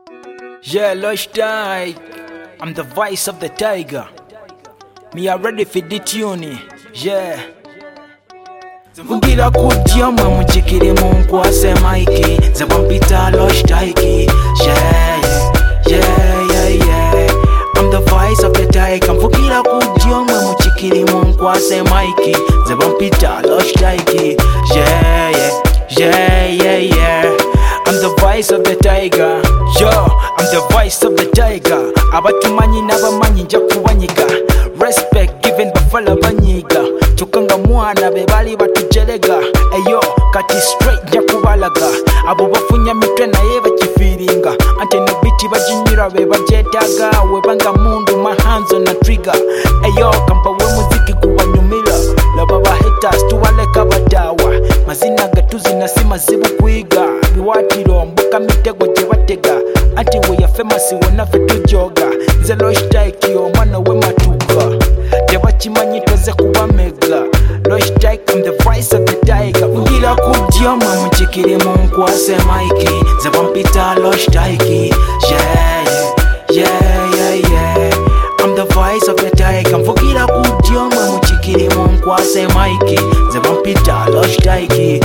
Yeah, Lush Tyke, I'm the voice of the tiger. Me are ready for the tune. Yeah. Vugira kudya mwe mujikire munkwase Mikey. Zebampita Lush Tyke. Yeah. I'm the voice of the tiger. Vugira kudya mwe mujikire munkwase Mikey. Zebampita Lush Tyke. Yeah. I'm the voice of the tiger. Yo, I'm the voice of the tiger. Abatumanyi n'abamanyi nja kubanyiga. Respect given bafala banyiga. Chukanga mwana bebali batujelega. Eyo, kati straight nja kubalaga. Abo bafunya mitwe naye bakifiringa. Ante no biti bajinyira bebajetaga. Webanga mundu mahanzo na trigger. Eyo, kampa we muziki kubanyumila. Laba haters tuwaleka badawa. Mazina gatuzi na si mazibu kuiga. Biwatiro mbuka mitego jebatega. Ati we ya famous wona fetujoga. Nze Lush Tyke omwana we matuka. Tebakimanyi toze kuba mega. Lush Tyke, I'm the voice of the tiger. Vugira kudya mwe mujikire munkwase Mikey. Zebampita Lush Tyke. Yeah. I'm the voice of the tiger. Vugira kudya mwe mujikire munkwase Mikey. Zebampita Lush Tyke.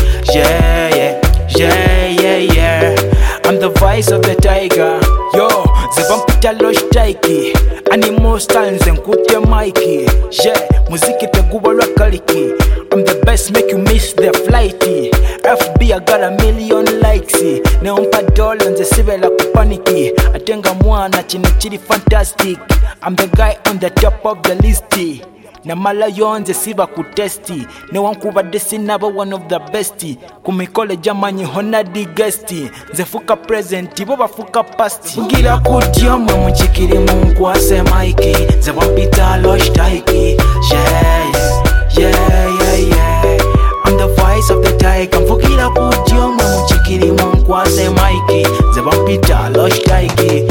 Yeah. I'm the voice of the tiger. Yo, Zebampita Lush Tyke. Animal styles and kutya Mikey. Yeah, muziki teguba lwakaliki. I'm the best, make you miss the flighty. FB I got 1 million likes. Neompa dola nze sibela kupaniki. Atenga mwana chino chiri fantastic. I'm the guy on the top of the list. Namala yonze siba kutesti. Newankubadde sinaba one of the best. Kumikole jamanyi hona di guesti. Nze fuka present, bo bafuka past. Vugira kudya mwe mujikire munkwase Mikey. Zebampita Lush Tyke. Yeah. I'm the voice of the tiger. Vugira kudya mwe mujikire munkwase Mikey. Zebampita Lush Tyke.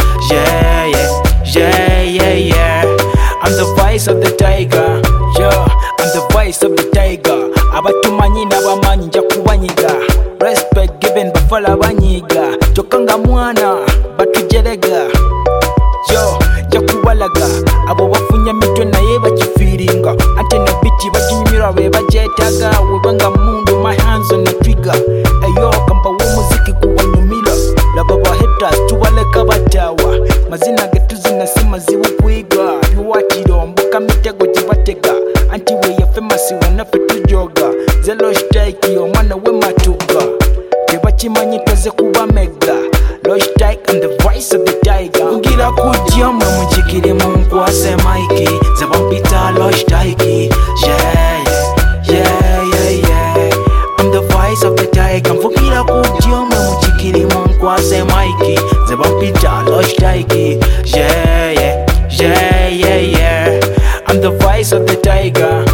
Yeah. I'm the voice of the tiger. Yo, I'm the voice of the tiger. Abatumanyi n'abamanyi nja kubanyiga. Respect given bafala banyiga. Chokanga mwana batujelega. Yo, nja kubalaga. Abo bafunya mitwe naye bakifiringa. Ante no biti bajinyira bebajetaga. Webanga mundu my hands on the trigger. Eyo, kamba wo muziki kuwanyumila. Laba haters tuwaleka batawa. Mazina getuzi na si mazibu kuiga. Biwatiro mbuka mitego jebatega. Anti we ya famous wona fetujoga. Nze Lush Tyke omwana we matuka. Tebakimanyi toze kuba mega. Lush Tyke, I'm the voice of the tiger. Vugira kudya mwe mujikire munkwase Mikey. Zebampita Lush Tyke. Yeah. I'm the voice of the tiger. Vugira kudya mwe mujikire munkwase Mikey. Zebampita Lush Tyke. Yeah. I'm the voice of the tiger.